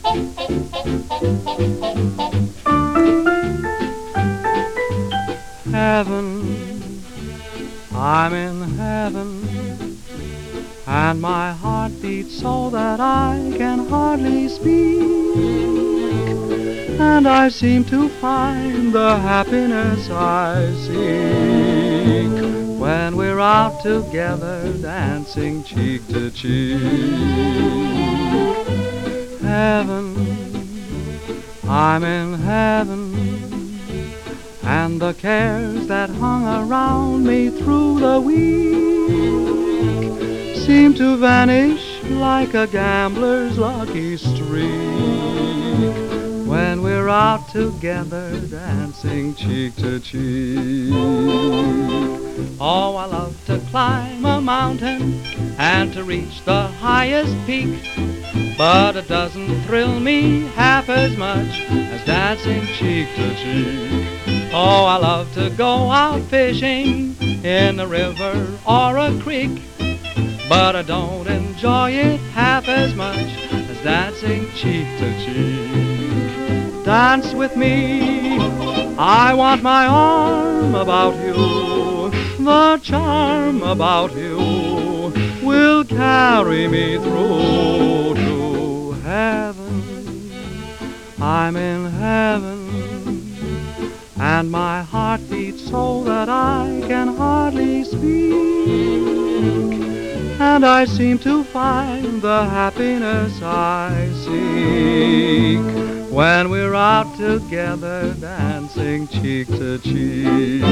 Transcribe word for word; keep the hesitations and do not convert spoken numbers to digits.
Heaven, I'm in heaven, and my heart beats so that I can hardly speak, and I seem to find the happiness I seek when we're out together dancing cheek to cheek. Heaven, I'm in heaven, and the cares that hung around me through the week seem to vanish like a gambler's lucky streak when we're out together dancing cheek to cheek. Oh, I love to climb a mountain and to reach the highest peak, but it doesn't thrill me half as much as dancing cheek to cheek. Oh, I love to go out fishing in a river or a creek, but I don't enjoy it half as much as dancing cheek to cheek. Dance with me, I want my arm about you. The charm about you will carry me through to heaven. I'm in heaven, and my heart beats so that I can hardly speak, and I seem to find the happiness I seek when we're out together dancing cheek to cheek.